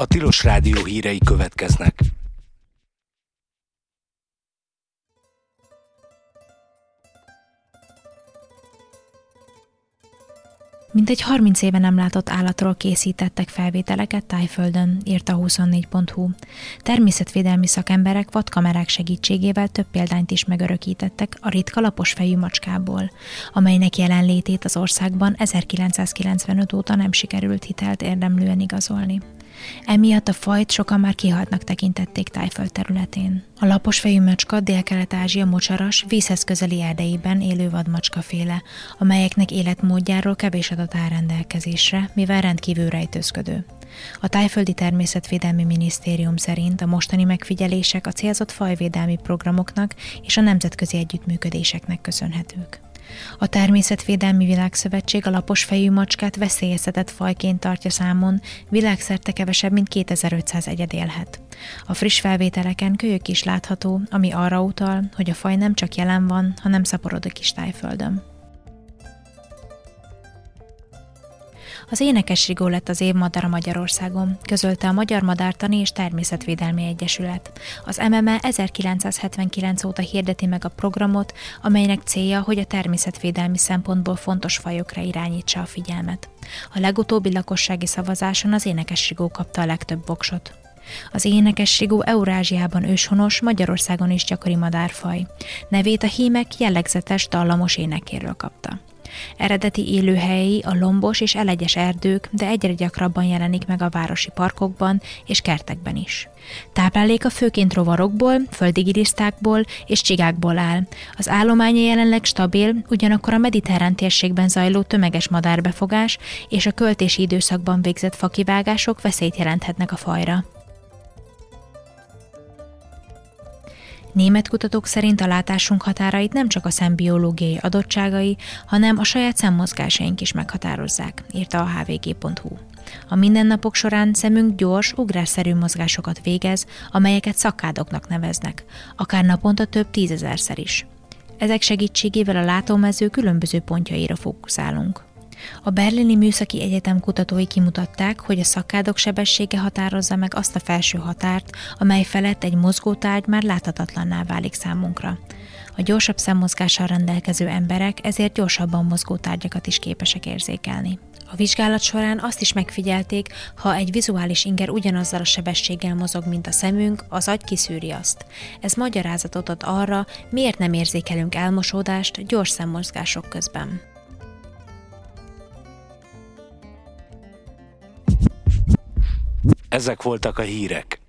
A Tilos Rádió hírei következnek. Mintegy 30 éve nem látott állatról készítettek felvételeket Thaiföldön, írta a 24.hu. Természetvédelmi szakemberek vadkamerák segítségével több példányt is megörökítettek a ritka laposfejű macskából, amelynek jelenlétét az országban 1995 óta nem sikerült hitelt érdemlően igazolni. Emiatt a fajt sokan már kihaltnak tekintették Thaiföld területén. A laposfejű macska Dél-Kelet-Ázsia mocsaras, vízhez közeli erdeiben élő vadmacskaféle, amelyeknek életmódjáról kevés adat áll rendelkezésre, mivel rendkívül rejtőzködő. A Thaiföldi Természetvédelmi Minisztérium szerint a mostani megfigyelések a célzott fajvédelmi programoknak és a nemzetközi együttműködéseknek köszönhetők. A Természetvédelmi Világszövetség a laposfejű macskát veszélyeztetett fajként tartja számon, világszerte kevesebb, mint 2500 egyed élhet. A friss felvételeken kölyök is látható, ami arra utal, hogy a faj nem csak jelen van, hanem szaporodik is Thaiföldön. Az énekesrigó lett az év madara Magyarországon, közölte a Magyar Madártani és Természetvédelmi Egyesület. Az MMA 1979 óta hirdeti meg a programot, amelynek célja, hogy a természetvédelmi szempontból fontos fajokra irányítsa a figyelmet. A legutóbbi lakossági szavazáson az énekesrigó kapta a legtöbb voksot. Az énekesrigó Eurázsiában őshonos, Magyarországon is gyakori madárfaj. Nevét a hímek jellegzetes dallamos énekéről kapta. Eredeti élőhelyei a lombos és elegyes erdők, de egyre gyakrabban jelenik meg a városi parkokban és kertekben is. Tápláléka főként rovarokból, földi gilisztákból és csigákból áll. Az állománya jelenleg stabil, ugyanakkor a mediterrán térségben zajló tömeges madárbefogás és a költési időszakban végzett fakivágások veszélyt jelenthetnek a fajra. Német kutatók szerint a látásunk határait nem csak a szem biológiai adottságai, hanem a saját szemmozgásaink is meghatározzák, írta a hvg.hu. A mindennapok során szemünk gyors, ugrásszerű mozgásokat végez, amelyeket szakkádoknak neveznek, akár naponta több 10 000-szer is. Ezek segítségével a látómező különböző pontjaira fókuszálunk. A Berlini Műszaki Egyetem kutatói kimutatták, hogy a szakkádok sebessége határozza meg azt a felső határt, amely felett egy mozgótárgy már láthatatlanná válik számunkra. A gyorsabb szemmozgással rendelkező emberek ezért gyorsabban mozgó tárgyakat is képesek érzékelni. A vizsgálat során azt is megfigyelték, ha egy vizuális inger ugyanazzal a sebességgel mozog, mint a szemünk, az agy kiszűri azt. Ez magyarázatot ad arra, miért nem érzékelünk elmosódást gyors szemmozgások közben. Ezek voltak a hírek.